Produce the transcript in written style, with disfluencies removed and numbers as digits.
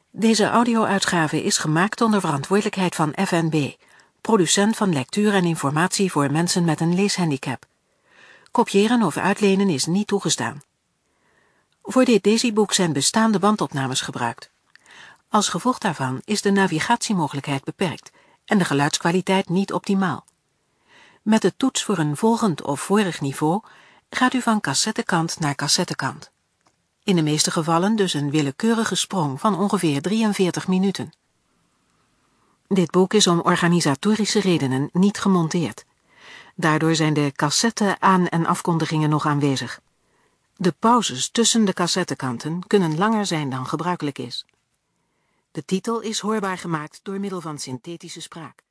Deze audio-uitgave is gemaakt onder verantwoordelijkheid van FNB, producent van lectuur en informatie voor mensen met een leeshandicap. Kopiëren of uitlenen is niet toegestaan. Voor dit DAISY-boek zijn bestaande bandopnames gebruikt. Als gevolg daarvan is de navigatiemogelijkheid beperkt en de geluidskwaliteit niet optimaal. Met de toets voor een volgend of vorig niveau gaat u van cassettekant naar cassettekant. In de meeste gevallen dus een willekeurige sprong van ongeveer 43 minuten. Dit boek is om organisatorische redenen niet gemonteerd. Daardoor zijn de cassette aan- en afkondigingen nog aanwezig. De pauzes tussen de cassettekanten kunnen langer zijn dan gebruikelijk is. De titel is hoorbaar gemaakt door middel van synthetische spraak.